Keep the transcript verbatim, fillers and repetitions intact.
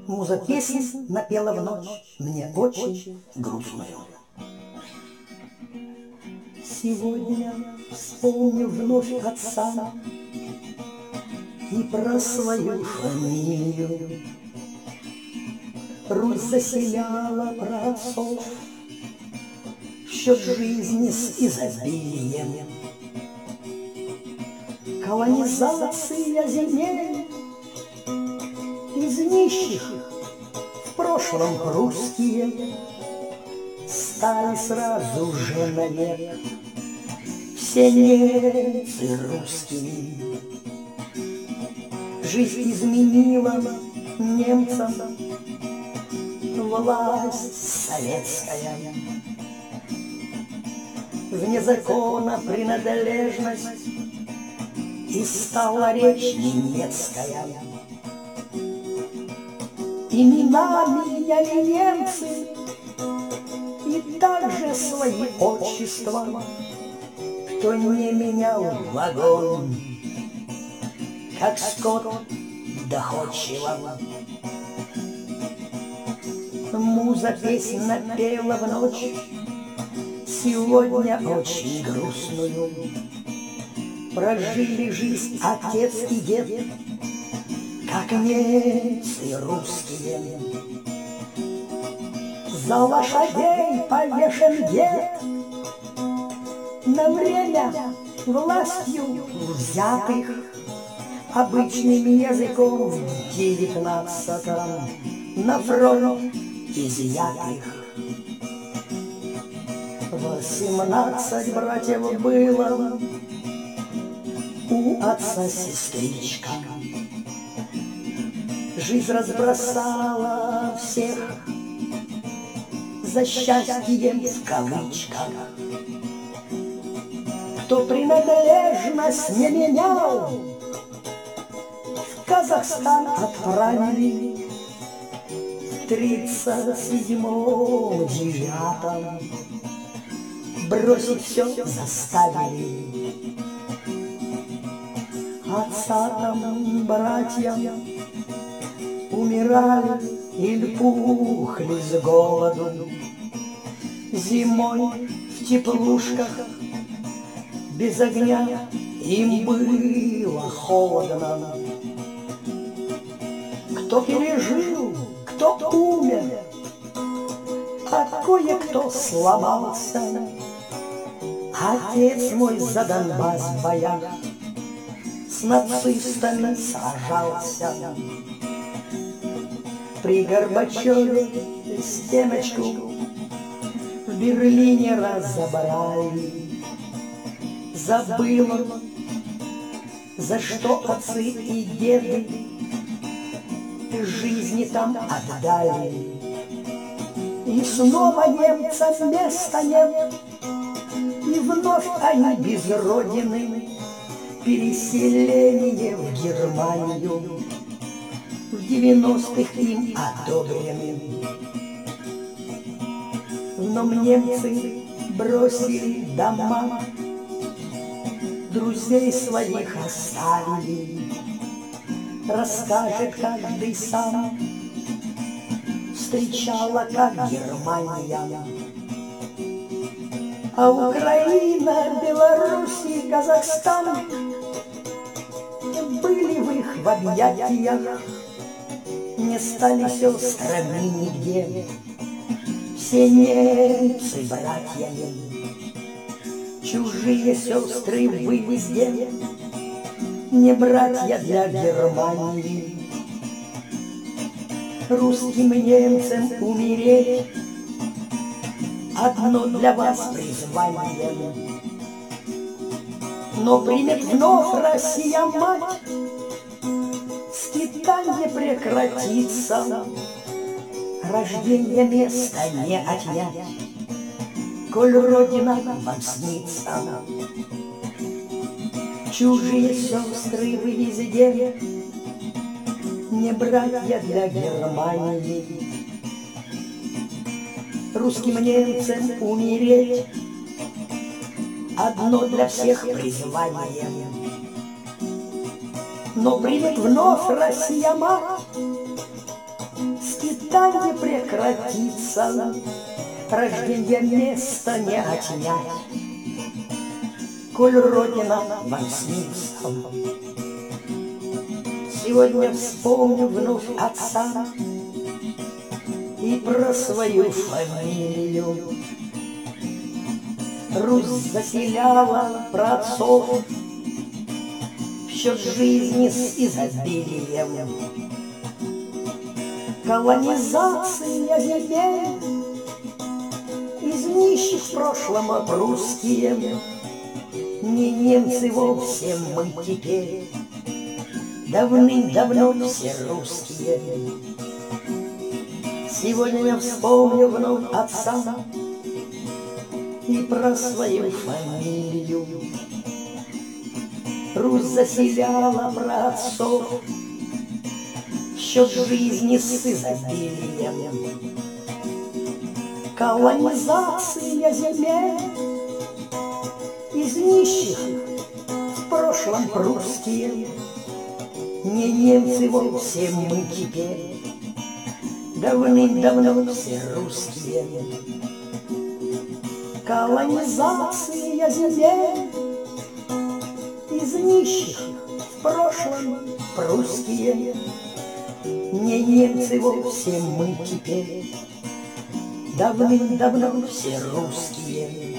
Муза песнь напела в ночь мне очень грустную. Сегодня вспомню вновь отца и про свою фамилию. Русь заселяла праотцов в счет жизни с изобилием. Колонизация земель из нищих в прошлом русские стали сразу же навек все немцы русские. Жизнь изменила немцам власть советская. Вне закона принадлежность и стала речь немецкая. Имена меняли немцы и также свои отчества. Кто не менял вагон, как скот доходчиво. Муза песнь напела в ночь сегодня очень грустную. Прожили жизнь отец и дед, как немцы русские. За лошадей повешен дед, на время властью взятых, обычным языком в девятнадцатом на фронт изъятых. Восемнадцать братьев было у отца сестричка. Жизнь разбросала всех за счастьем в кавычках. Кто принадлежность не менял, в Казахстан отправили в тридцать седьмом девятом. Бросить все заставили. Отцам, братьям умирали или пухли с голоду. Зимой в теплушках без огня им было холодно. Кто пережил, кто умер, а кое-кто сломался. Отец мой за Донбасс в боях с нацистами сражался. При Горбачеве стеночку в Берлине разобрали. Забыла, за что отцы и деды жизни там отдали. И снова немцам места нет, и вновь они без родины. Переселение в Германию в девяностых им одобрены. Но немцы бросили дома, друзей своих оставили. Расскажет каждый сам, встречала как Германия. А Украина, Беларусь и Казахстан были в их в объятиях. Не стали сестрами нигде, все немцы братьями. Чужие сестры вы везде, не братья для Германии. Русским немцам умереть одно для вас призвание. Но примет вновь Россия мать, скитанье прекратится, рождение места не отнять, коль Родина вам снится. Чужие сестры вы везде, не братья для Германии. Русским немцам умереть одно для всех призвание. Но примет вновь Россия мать, восстание прекратится, рожденье места не отнять. Коль Родина вам снится, сегодня вспомню вновь отца и про свою фамилию. Русь заселяла праотцов в счет жизни с изобилием. Колонизация земель из нищих в прошлом русские. Не немцы вовсе мы теперь, давным-давно все русские. Сегодня вспомню вновь отца и про свою фамилию. Русь заселяла праотцов в счет жизни с изобилием. Колонизация земель из нищих в прошлом прусские. Не немцы вовсе мы теперь, давным-давно все русские. Колонизация земель из нищих в прошлом прусские. Не немцы вовсе мы теперь, давным-давно все русские.